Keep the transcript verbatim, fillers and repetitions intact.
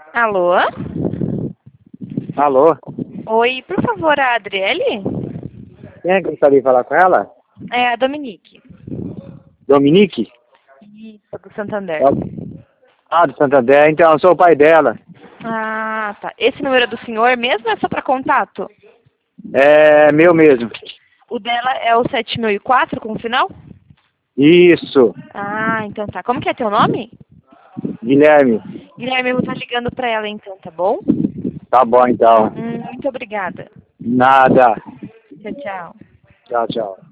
Alô? Alô? Oi, por favor, a Adriele? Quem é que gostaria de falar com ela? É a Dominique. Dominique? Isso, do Santander. Ah, do Santander. Então, eu sou o pai dela. Ah, tá. Esse número é do senhor mesmo ou é só para contato? É meu mesmo. O dela é o sete mil e quatro com o final? Isso. Ah, então tá. Como que é teu nome? Guilherme. Guilherme, eu vou estar ligando para ela então, tá bom? Tá bom, então. Hum, muito obrigada. Nada. Tchau, tchau. Tchau, tchau.